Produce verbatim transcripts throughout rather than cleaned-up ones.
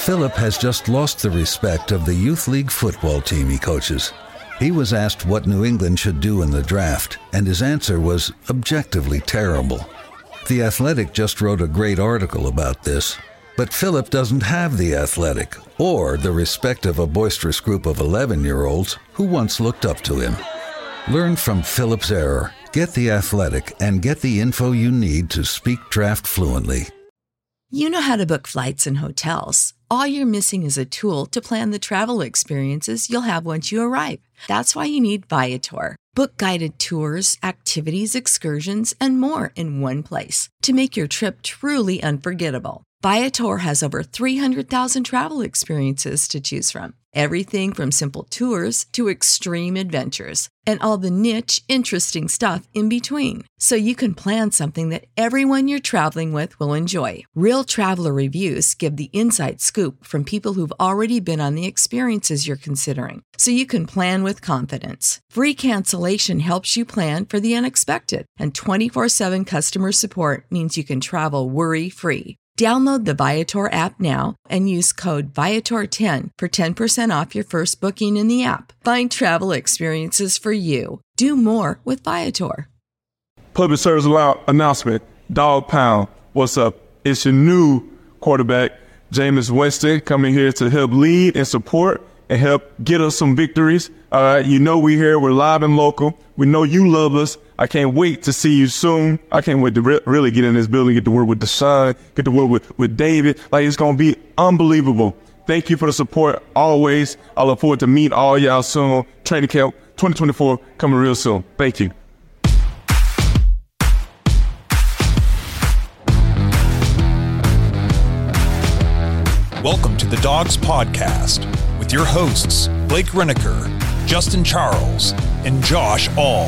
Philip has just lost the respect of the youth league football team he coaches. He was asked what New England should do in the draft, and his answer was objectively terrible. The Athletic just wrote a great article about this, but Philip doesn't have the Athletic or the respect of a boisterous group of eleven-year-olds who once looked up to him. Learn from Philip's error, get the Athletic, and get the info you need to speak draft fluently. You know how to book flights and hotels. All you're missing is a tool to plan the travel experiences you'll have once you arrive. That's why you need Viator. Book guided tours, activities, excursions, and more in one place to make your trip truly unforgettable. Viator has over three hundred thousand travel experiences to choose from. Everything from simple tours to extreme adventures and all the niche, interesting stuff in between. So you can plan something that everyone you're traveling with will enjoy. Real traveler reviews give the inside scoop from people who've already been on the experiences you're considering. So you can plan with confidence. Free cancellation helps you plan for the unexpected. And twenty-four seven customer support means you can travel worry-free. Download the Viator app now and use code Viator ten for ten percent off your first booking in the app. Find travel experiences for you. Do more with Viator. Public service announcement. Dog Pound, what's up? It's your new quarterback, Jameis Winston, coming here to help lead and support and help get us some victories. All right, you know we here. We're live and local. We know you love us. I can't wait to see you soon. I can't wait to re- really get in this building, get to work with Deshaun, get to work with, with David. Like, it's going to be unbelievable. Thank you for the support always. I look forward to meet all y'all soon. Training camp twenty twenty-four coming real soon. Thank you. Welcome to the Dogs Podcast with your hosts, Blake Renaker, Justin Charles, and Josh All.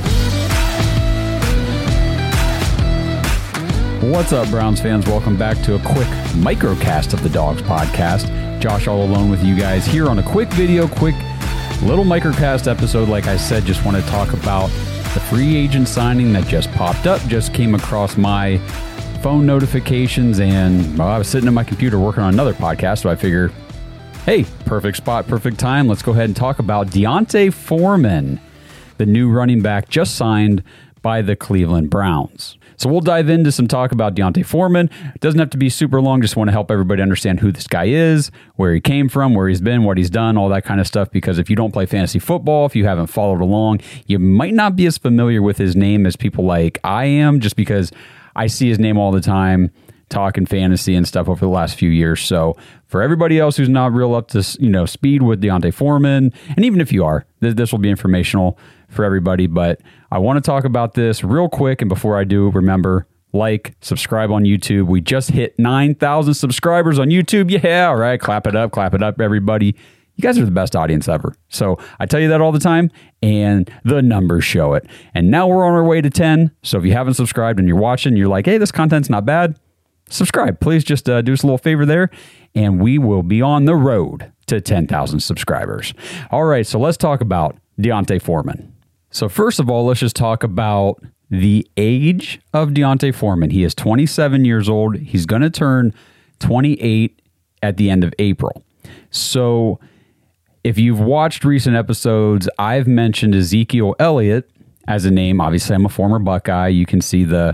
What's up, Browns fans? Welcome back to a quick microcast of the Dogs Podcast. Josh all alone with you guys here on a quick video, quick little microcast episode. Like I said, just want to talk about the free agent signing that just popped up, just came across my phone notifications, and well, I was sitting at my computer working on another podcast, so I figure, hey, perfect spot, perfect time. Let's go ahead and talk about D'Onta Foreman, the new running back just signed by the Cleveland Browns. So we'll dive into some talk about D'Onta Foreman. It doesn't have to be super long. Just want to help everybody understand who this guy is, where he came from, where he's been, what he's done, all that kind of stuff. Because if you don't play fantasy football, if you haven't followed along, you might not be as familiar with his name as people like I am, just because I see his name all the time talking fantasy and stuff over the last few years. So for everybody else who's not real up to, you know, speed with D'Onta Foreman, and even if you are, th- this will be informational for everybody. But I want to talk about this real quick. And before I do, remember, like, subscribe on YouTube. We just hit nine thousand subscribers on YouTube. Yeah, all right. Clap it up, clap it up, everybody. You guys are the best audience ever. So I tell you that all the time, and the numbers show it. And now we're on our way to ten. So if you haven't subscribed and you're watching, you're like, hey, this content's not bad, subscribe. Please just uh, do us a little favor there, and we will be on the road to ten thousand subscribers. All right, so let's talk about D'Onta Foreman. So first of all, let's just talk about the age of D'Onta Foreman. He is twenty-seven years old. He's going to turn twenty-eight at the end of April. So if you've watched recent episodes, I've mentioned Ezekiel Elliott as a name. Obviously, I'm a former Buckeye. You can see the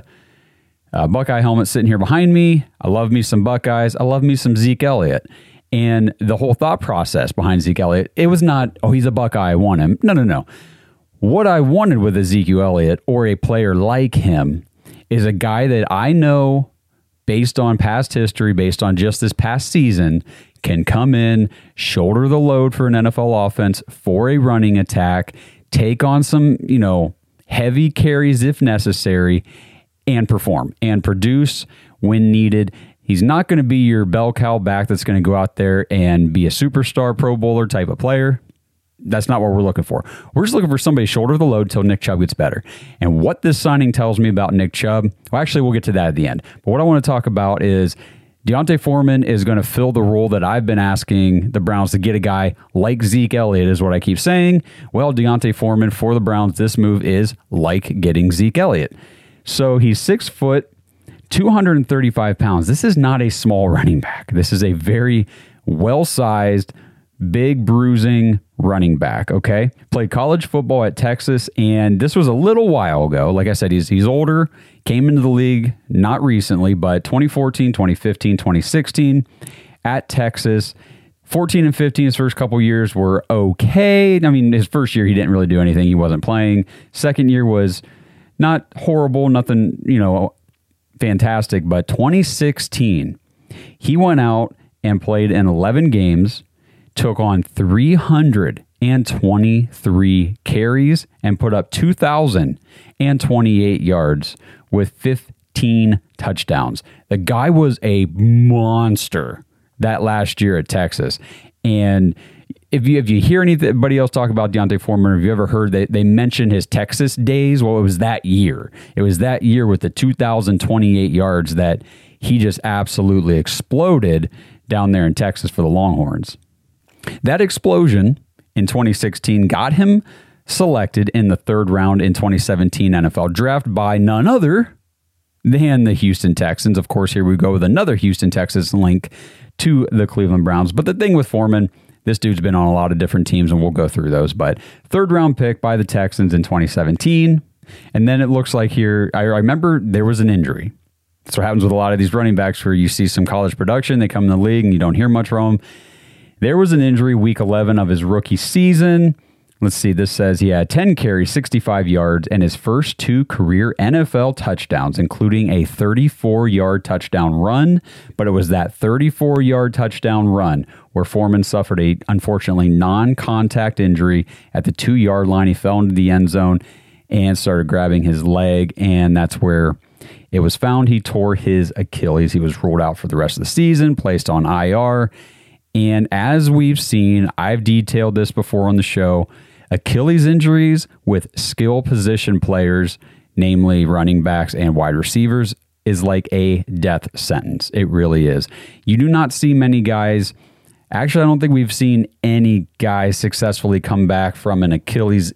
uh, Buckeye helmet sitting here behind me. I love me some Buckeyes. I love me some Zeke Elliott. And the whole thought process behind Zeke Elliott, it was not, oh, he's a Buckeye, I want him. No, no, no. What I wanted with Ezekiel Elliott, or a player like him, is a guy that I know, based on past history, based on just this past season, can come in, shoulder the load for an N F L offense, for a running attack, take on some, you know, heavy carries if necessary, and perform and produce when needed. He's not going to be your bell cow back that's going to go out there and be a superstar Pro Bowler type of player. That's not what we're looking for. We're just looking for somebody to shoulder the load until Nick Chubb gets better. And what this signing tells me about Nick Chubb, well, actually, we'll get to that at the end. But what I want to talk about is D'Onta Foreman is going to fill the role that I've been asking the Browns to get a guy like Zeke Elliott, is what I keep saying. Well, D'Onta Foreman for the Browns, this move is like getting Zeke Elliott. So he's six foot, two hundred thirty-five pounds. This is not a small running back. This is a very well-sized, big bruising running back, okay? Played college football at Texas, and this was a little while ago. Like I said, he's he's older, came into the league not recently, but twenty fourteen, twenty fifteen, twenty sixteen at Texas. fourteen and fifteen, his first couple years were okay. I mean, his first year, he didn't really do anything. He wasn't playing. Second year was not horrible, nothing, you know, fantastic. But twenty sixteen, he went out and played in eleven games, took on three hundred twenty-three carries, and put up two thousand twenty-eight yards with fifteen touchdowns. The guy was a monster that last year at Texas. And if you if you hear anybody else talk about D'Onta Foreman, or have you ever heard that they mention his Texas days? Well, it was that year. It was that year with the two thousand twenty-eight yards that he just absolutely exploded down there in Texas for the Longhorns. That explosion in twenty sixteen got him selected in the third round in twenty seventeen N F L draft by none other than the Houston Texans. Of course, here we go with another Houston Texans link to the Cleveland Browns. But the thing with Foreman, this dude's been on a lot of different teams, and we'll go through those. But third round pick by the Texans in twenty seventeen. And then it looks like here, I remember there was an injury. That's what happens with a lot of these running backs, where you see some college production, they come in the league and you don't hear much from them. There was an injury week eleven of his rookie season. Let's see, this says he had ten carries, sixty-five yards, and his first two career N F L touchdowns, including a thirty-four-yard touchdown run. But it was that thirty-four-yard touchdown run where Foreman suffered a, unfortunately, non-contact injury at the two-yard line. He fell into the end zone and started grabbing his leg, and that's where it was found he tore his Achilles. He was ruled out for the rest of the season, placed on I R. And as we've seen, I've detailed this before on the show, Achilles injuries with skill position players, namely running backs and wide receivers, is like a death sentence. It really is. You do not see many guys. Actually, I don't think we've seen any guys successfully come back from an Achilles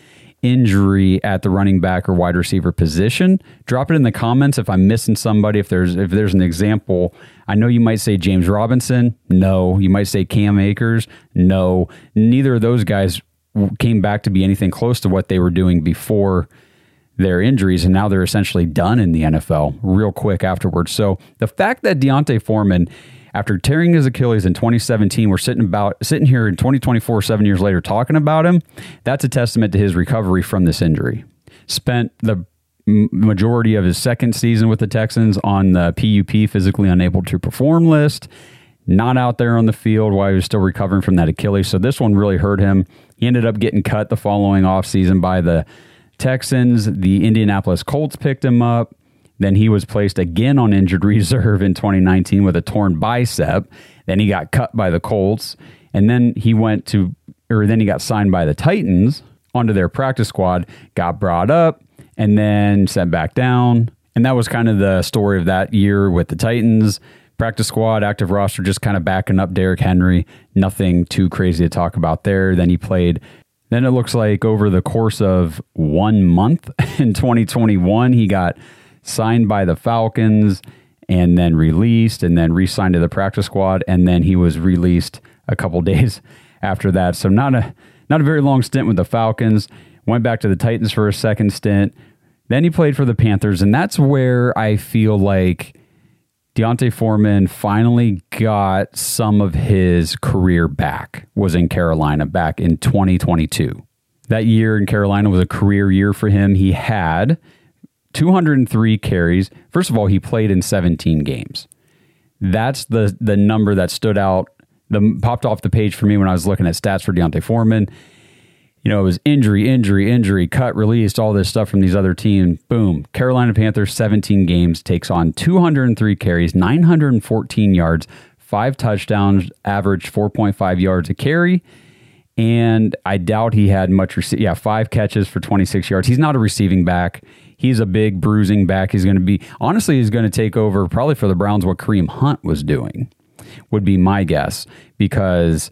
injury at the running back or wide receiver position. Drop it in the comments if I'm missing somebody, if there's if there's an example. I know you might say James Robinson. No. You might say Cam Akers. No. Neither of those guys came back to be anything close to what they were doing before their injuries, and now they're essentially done in the N F L real quick afterwards. So the fact that D'Onta Foreman, after tearing his Achilles in twenty seventeen, we're sitting about sitting here in twenty twenty-four, seven years later, talking about him, that's a testament to his recovery from this injury. Spent the majority of his second season with the Texans on the P U P, physically unable to perform list, not out there on the field while he was still recovering from that Achilles. So this one really hurt him. He ended up getting cut the following offseason by the Texans. The Indianapolis Colts picked him up. Then he was placed again on injured reserve in twenty nineteen with a torn bicep. Then he got cut by the Colts. And then he went to, or then he got signed by the Titans onto their practice squad, got brought up, and then sent back down. And that was kind of the story of that year with the Titans. Practice squad, active roster, just kind of backing up Derrick Henry. Nothing too crazy to talk about there. Then he played. Then it looks like over the course of one month in twenty twenty-one, he got signed by the Falcons and then released and then re-signed to the practice squad. And then he was released a couple days after that. So not a not a very long stint with the Falcons. Went back to the Titans for a second stint. Then he played for the Panthers. And that's where I feel like D'Onta Foreman finally got some of his career back, was in Carolina back in twenty twenty-two. That year in Carolina was a career year for him. He had two hundred three carries. First of all, he played in seventeen games. That's the the number that stood out, the popped off the page for me when I was looking at stats for D'Onta Foreman. You know, it was injury, injury, injury, cut, released, all this stuff from these other teams. Boom. Carolina Panthers, seventeen games, takes on two hundred three carries, nine hundred fourteen yards, five touchdowns, averaged four point five yards a carry. And I doubt he had much, rece- yeah, five catches for twenty-six yards. He's not a receiving back. He's a big bruising back. He's going to be, honestly, he's going to take over probably for the Browns what Kareem Hunt was doing, would be my guess, because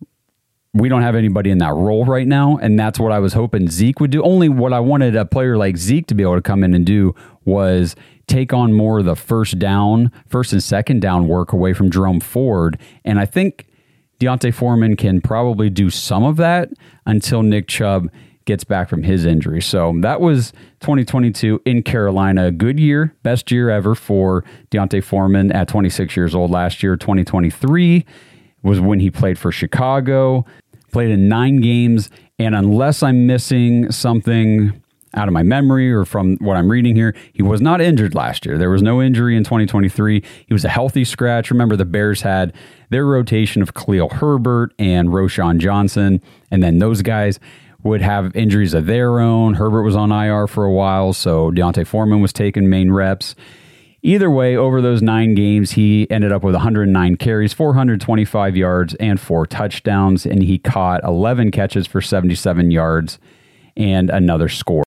we don't have anybody in that role right now, and that's what I was hoping Zeke would do. Only what I wanted a player like Zeke to be able to come in and do was take on more of the first down, first and second down work away from Jerome Ford. And I think D'Onta Foreman can probably do some of that until Nick Chubb gets back from his injury. So that was twenty twenty-two in Carolina. A good year, best year ever for D'Onta Foreman at twenty-six years old last year. twenty twenty-three was when he played for Chicago, played in nine games, and unless I'm missing something out of my memory or from what I'm reading here, he was not injured last year. There was no injury in twenty twenty-three. He was a healthy scratch. Remember, the Bears had their rotation of Khalil Herbert and Roschon Johnson, and then those guys would have injuries of their own. Herbert was on I R for a while, so D'Onta Foreman was taking main reps. Either way, over those nine games, he ended up with one hundred nine carries, four hundred twenty-five yards, and four touchdowns, and he caught eleven catches for seventy-seven yards and another score.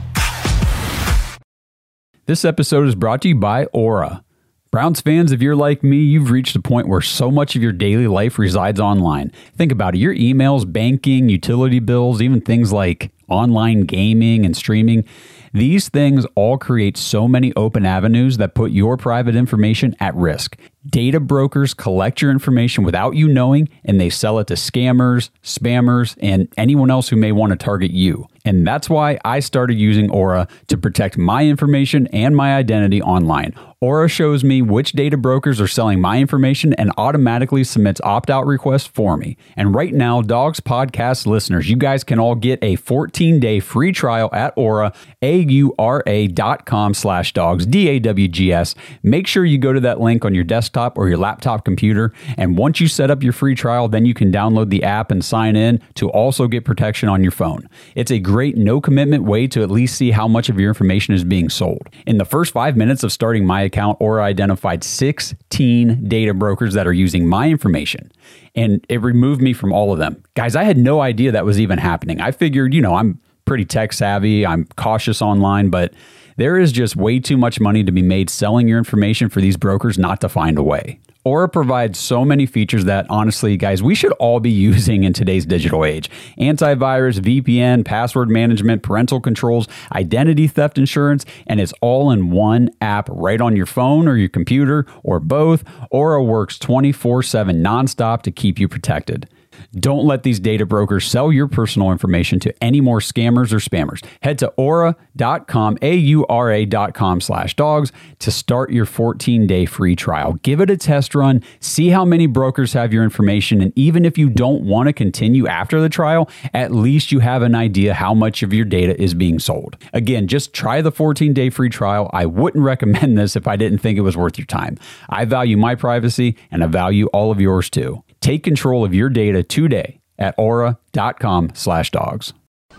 This episode is brought to you by Aura. Browns fans, if you're like me, you've reached a point where so much of your daily life resides online. Think about it. Your emails, banking, utility bills, even things like online gaming and streaming. These things all create so many open avenues that put your private information at risk. Data brokers collect your information without you knowing, and they sell it to scammers, spammers, and anyone else who may want to target you. And that's why I started using Aura to protect my information and my identity online. Aura shows me which data brokers are selling my information and automatically submits opt-out requests for me. And right now, Dogs Podcast listeners, you guys can all get a fourteen-day free trial at Aura, A-U-R-A dot com slash dogs, D A W G S. Make sure you go to that link on your desktop or your laptop computer. And once you set up your free trial, then you can download the app and sign in to also get protection on your phone. It's a great no-commitment way to at least see how much of your information is being sold. In the first five minutes of starting my account, Aura identified sixteen data brokers that are using my information, and it removed me from all of them. Guys, I had no idea that was even happening. I figured, you know, I'm pretty tech savvy, I'm cautious online, but there is just way too much money to be made selling your information for these brokers not to find a way. Aura provides so many features that, honestly, guys, we should all be using in today's digital age. Antivirus, V P N, password management, parental controls, identity theft insurance, and it's all in one app right on your phone or your computer or both. Aura works twenty-four seven nonstop to keep you protected. Don't let these data brokers sell your personal information to any more scammers or spammers. Head to aura dot com, A U R A dot com slash dogs to start your fourteen-day free trial. Give it a test run, see how many brokers have your information, and even if you don't want to continue after the trial, at least you have an idea how much of your data is being sold. Again, just try the fourteen-day free trial. I wouldn't recommend this if I didn't think it was worth your time. I value my privacy, and I value all of yours too. Take control of your data today at aura dot com slash dogs.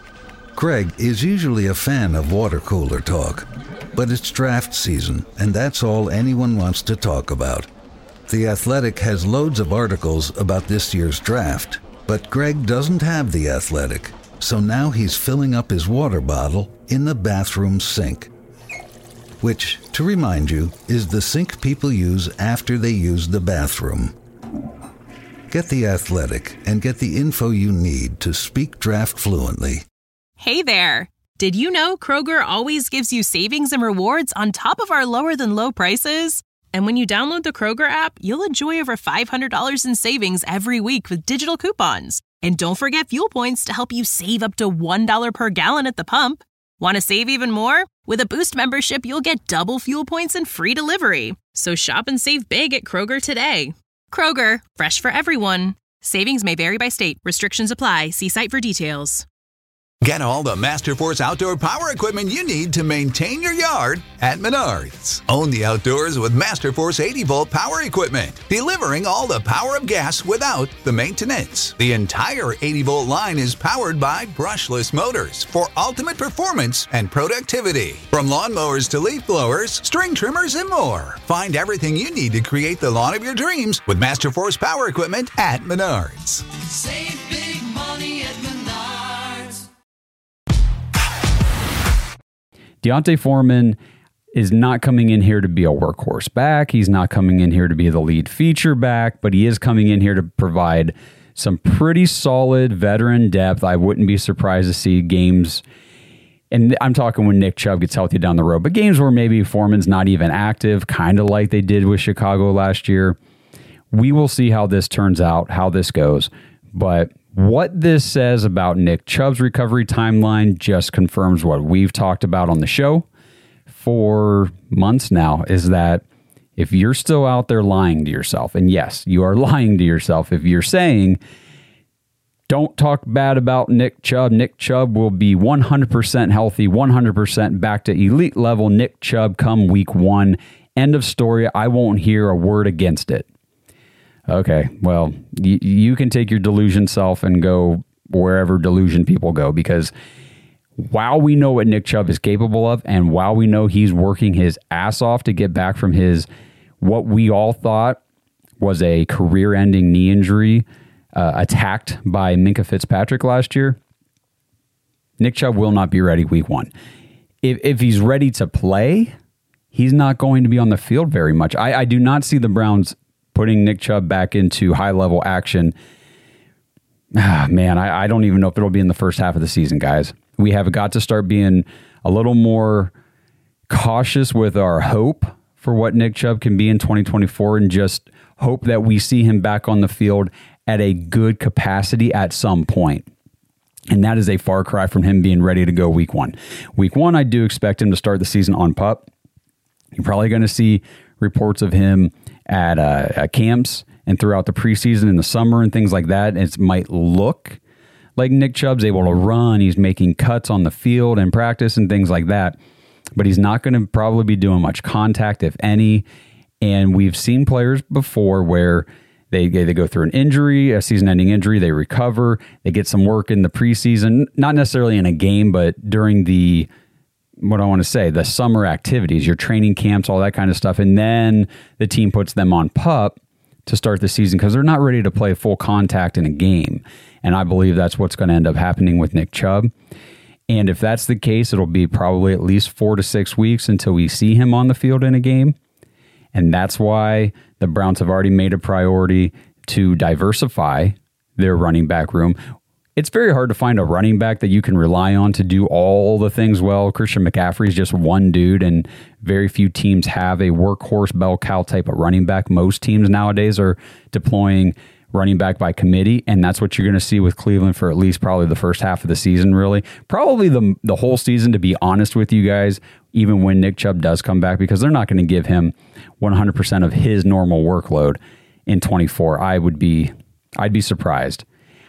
Greg is usually a fan of water cooler talk, but it's draft season, and that's all anyone wants to talk about. The Athletic has loads of articles about this year's draft, but Greg doesn't have The Athletic, so now he's filling up his water bottle in the bathroom sink. Which, to remind you, is the sink people use after they use the bathroom. Get The Athletic and get the info you need to speak draft fluently. Hey there! Did you know Kroger always gives you savings and rewards on top of our lower than low prices? And when you download the Kroger app, you'll enjoy over five hundred dollars in savings every week with digital coupons. And don't forget fuel points to help you save up to one dollar per gallon at the pump. Want to save even more? With a Boost membership, you'll get double fuel points and free delivery. So shop and save big at Kroger today. Kroger, fresh for everyone. Savings may vary by state. Restrictions apply. See site for details. Get all the Masterforce outdoor power equipment you need to maintain your yard at Menards. Own the outdoors with Masterforce eighty volt power equipment, delivering all the power of gas without the maintenance. The entire eighty volt line is powered by brushless motors for ultimate performance and productivity. From lawnmowers to leaf blowers, string trimmers, and more. Find everything you need to create the lawn of your dreams with Masterforce power equipment at Menards. Save big money at Menards. D'Onta Foreman is not coming in here to be a workhorse back. He's not coming in here to be the lead feature back, but he is coming in here to provide some pretty solid veteran depth. I wouldn't be surprised to see games and I'm talking when Nick Chubb gets healthy down the road, but games where maybe Foreman's not even active, kind of like they did with Chicago last year. We will see how this turns out, how this goes. But what this says about Nick Chubb's recovery timeline just confirms what we've talked about on the show for months now, is that if you're still out there lying to yourself, and yes, you are lying to yourself if you're saying, don't talk bad about Nick Chubb. Nick Chubb will be one hundred percent healthy, one hundred percent back to elite level Nick Chubb come week one. End of story. I won't hear a word against it. Okay, well, y- you can take your delusion self and go wherever delusion people go, because while we know what Nick Chubb is capable of, and while we know he's working his ass off to get back from his, what we all thought was a career-ending knee injury uh, attacked by Minkah Fitzpatrick last year, Nick Chubb will not be ready week one. If, if he's ready to play, he's not going to be on the field very much. I, I do not see the Browns putting Nick Chubb back into high-level action. Ah, man, I, I don't even know if it'll be in the first half of the season, guys. We have got to start being a little more cautious with our hope for what Nick Chubb can be in twenty twenty-four, and just hope that we see him back on the field at a good capacity at some point. And that is a far cry from him being ready to go week one. Week one, I do expect him to start the season on pup. You're probably going to see reports of him at, uh, at camps and throughout the preseason in the summer and things like that. It might look like Nick Chubb's able to run. He's making cuts on the field and practice and things like that. But he's not going to probably be doing much contact, if any. And we've seen players before where they, they go through an injury, a season-ending injury, they recover, they get some work in the preseason, not necessarily in a game, but during the, what I want to say, the summer activities, your training camps, all that kind of stuff. And then the team puts them on pup to start the season because they're not ready to play full contact in a game. And I believe that's what's going to end up happening with Nick Chubb. And if that's the case, it'll be probably at least four to six weeks until we see him on the field in a game. And that's why the Browns have already made a priority to diversify their running back room. It's very hard to find a running back that you can rely on to do all the things well. Christian McCaffrey is just one dude, and very few teams have a workhorse bell cow type of running back. Most teams nowadays are deploying running back by committee, and that's what you're going to see with Cleveland for at least probably the first half of the season, really. Probably the, the whole season, to be honest with you guys, even when Nick Chubb does come back, because they're not going to give him one hundred percent of his normal workload in twenty-four. I would be, I'd be surprised.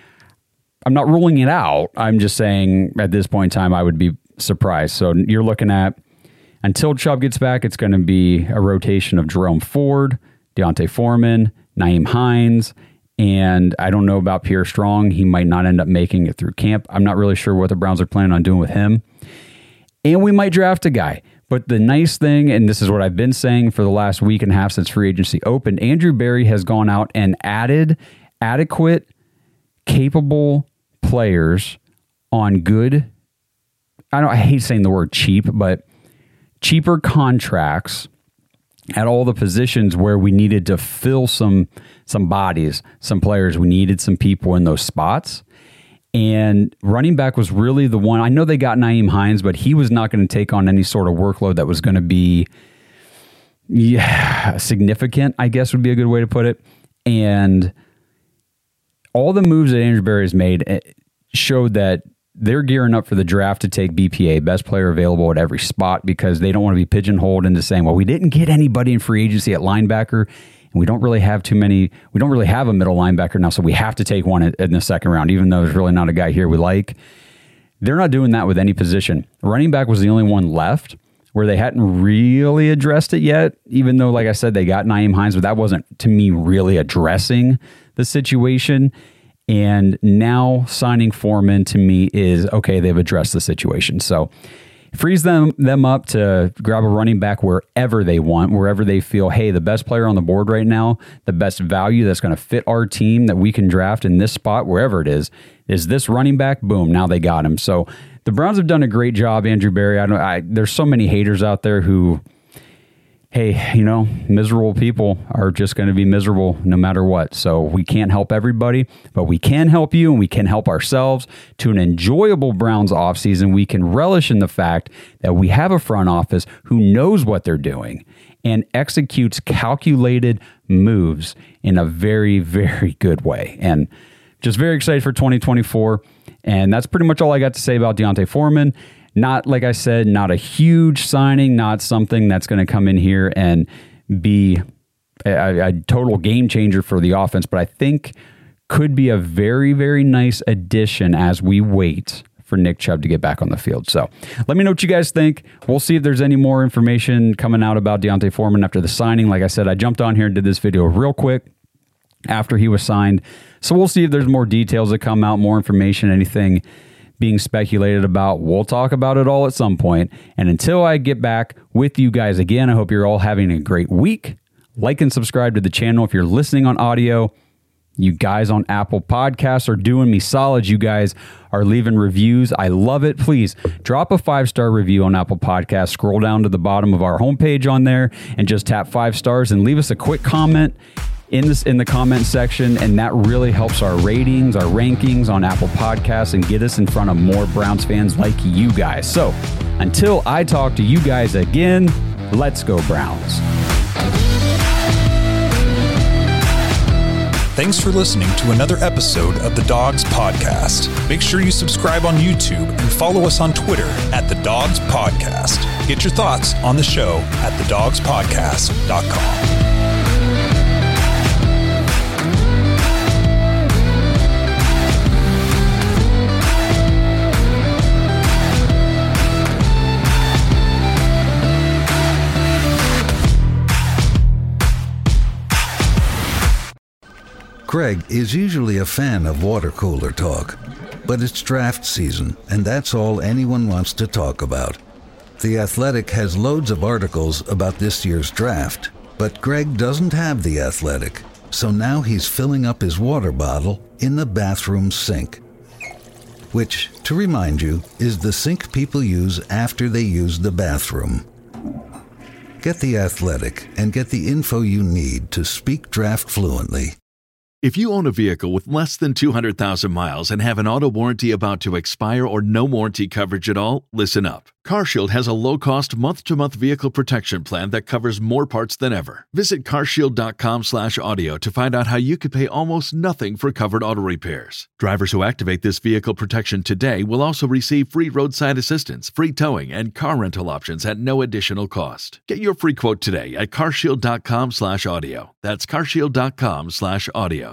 I'm not ruling it out. I'm just saying at this point in time, I would be surprised. So you're looking at, until Chubb gets back, it's going to be a rotation of Jerome Ford, Deontay Foreman, Nyheim Hines, and I don't know about Pierre Strong. He might not end up making it through camp. I'm not really sure what the Browns are planning on doing with him. And we might draft a guy. But the nice thing, and this is what I've been saying for the last week and a half since free agency opened, Andrew Berry has gone out and added adequate, capable players on good, I don't I hate saying the word cheap, but cheaper contracts at all the positions where we needed to fill some some bodies, some players. We needed some people in those spots. And running back was really the one. I know they got Nyheim Hines, but he was not going to take on any sort of workload that was going to be yeah, significant, I guess would be a good way to put it. And all the moves that Andrew Berry has made showed that they're gearing up for the draft to take B P A, best player available at every spot, because they don't want to be pigeonholed into saying, well, we didn't get anybody in free agency at linebacker, and we don't really have too many, we don't really have a middle linebacker now, so we have to take one in the second round, even though there's really not a guy here we like. They're not doing that with any position. Running back was the only one left where they hadn't really addressed it yet, even though, like I said, they got Nyheim Hines, but that wasn't, to me, really addressing the situation. And now signing Foreman, to me, is, okay, they've addressed the situation. So it frees them, them up to grab a running back wherever they want, wherever they feel, hey, the best player on the board right now, the best value that's going to fit our team that we can draft in this spot, wherever it is, is this running back. Boom, now they got him. So the Browns have done a great job, Andrew Berry. I don't. I, there's so many haters out there who hey, you know, miserable people are just going to be miserable no matter what. So we can't help everybody, but we can help you and we can help ourselves to an enjoyable Browns offseason. We can relish in the fact that we have a front office who knows what they're doing and executes calculated moves in a very, very good way. And just very excited for twenty twenty-four. And that's pretty much all I got to say about D'Onta Foreman. Not, like I said, not a huge signing, not something that's going to come in here and be a, a total game changer for the offense, but I think could be a very, very nice addition as we wait for Nick Chubb to get back on the field. So let me know what you guys think. We'll see if there's any more information coming out about D'Onta Foreman after the signing. Like I said, I jumped on here and did this video real quick after he was signed. So we'll see if there's more details that come out, more information, anything being speculated about. We'll talk about it all at some point. And until I get back with you guys again, I hope you're all having a great week. Like and subscribe to the channel if you're listening on audio. You guys on Apple Podcasts are doing me solid. You guys are leaving reviews. I love it. Please drop a five-star review on Apple Podcasts. Scroll down to the bottom of our homepage on there and just tap five stars and leave us a quick comment in this in the comment section, and that really helps our ratings, our rankings on Apple Podcasts, and get us in front of more Browns fans like you guys. So until I talk to you guys again, let's go Browns. Thanks for listening to another episode of the Dogs Podcast. Make sure you subscribe on YouTube and follow us on Twitter at the Dogs Podcast. Get your thoughts on the show at the dogs podcast dot com. Greg is usually a fan of water cooler talk, but it's draft season, and that's all anyone wants to talk about. The Athletic has loads of articles about this year's draft, but Greg doesn't have The Athletic, so now he's filling up his water bottle in the bathroom sink. Which, to remind you, is the sink people use after they use the bathroom. Get The Athletic and get the info you need to speak draft fluently. If you own a vehicle with less than two hundred thousand miles and have an auto warranty about to expire or no warranty coverage at all, listen up. CarShield has a low-cost month-to-month vehicle protection plan that covers more parts than ever. Visit carshield.com slash audio to find out how you could pay almost nothing for covered auto repairs. Drivers who activate this vehicle protection today will also receive free roadside assistance, free towing, and car rental options at no additional cost. Get your free quote today at carshield.com slash audio. That's carshield.com slash audio.